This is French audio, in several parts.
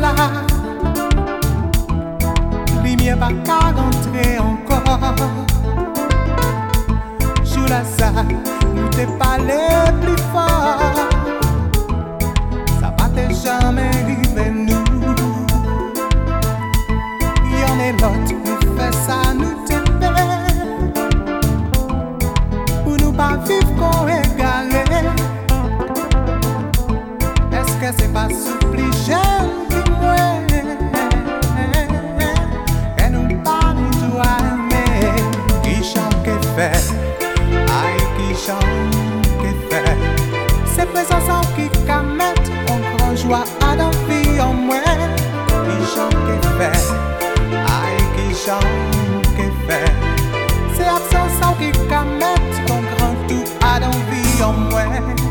lumière pas qu'à rentrer encore. Sous la salle, nous t'es parlé plus fort. Ça va te jamais arriver nous. Y'en est l'autre, nous fait ça, nous t'es fait. Pour nous pas vivre qu'on égaré. Est-ce que c'est pas souple, j'aime qui moi? Et nous pas ni toi, mais qui chante que fait? Aïe, qui chante que fait? C'est présence qui can mettre en grand joie à dans vie en moi. Qui chante que fait? Aïe, qui chante que fait? C'est absence qui can mettre en grand tout à dans vie en moi.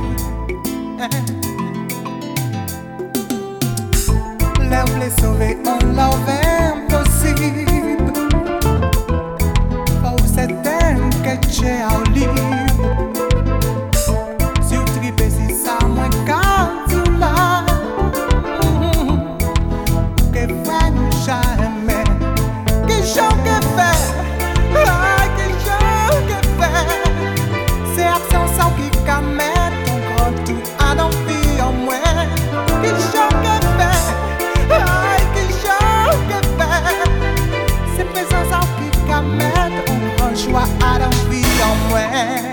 L'air voulait sauver, on l'avait impossible. Oh, c'était que j'ai au libre. Si vous tripez, si ça moins qu'à tout là. Que fait nous jamais. Qui chante que fait? Ah, qui chante que fait? C'est absence qui can mettre ton grand tout à l'envie en moi. Qui chante que fait? Aïe, qui chante que fait? C'est présence qui can mettre un grand choix à l'envie en moi.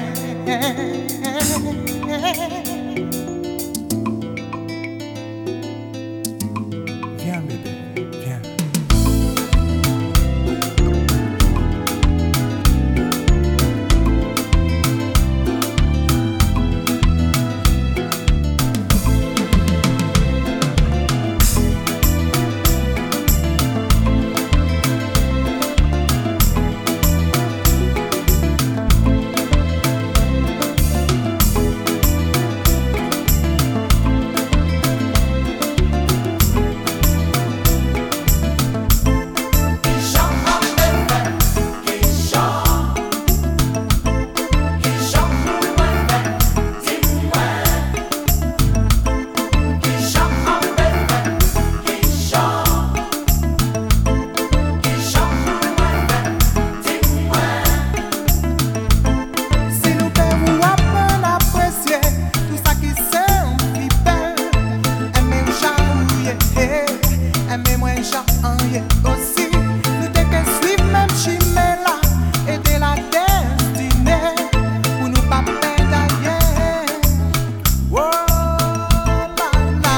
Viens bébé, viens. Aussi, nous t'es que suivre même chimère là, aider la destinée pour nous pas perdre d'ailleurs. Oh la la.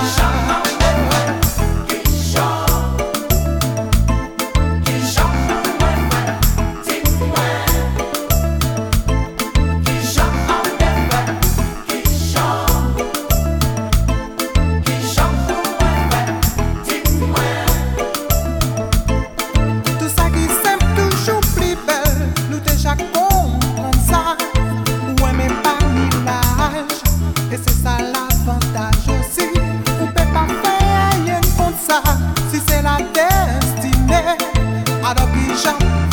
Qui chante, dis-moi. Qui chante, dis-moi. Tout ça qui semble toujours plus belle, nous déjà comprendre ça. Ouais, mais pas ni l'âge, et c'est ça l'avantage aussi. On peut pas faire rien comme ça, si c'est la destinée. Alors qui chante.